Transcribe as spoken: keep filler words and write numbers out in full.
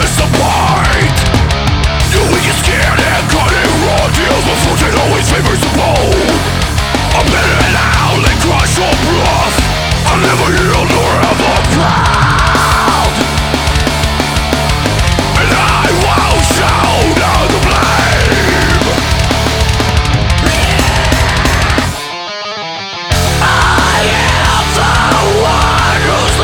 dissipate. Your weakest skin and cutting raw deals with fortune always favors the bold. I'm in and out and crush your bluff. I'll never yield nor have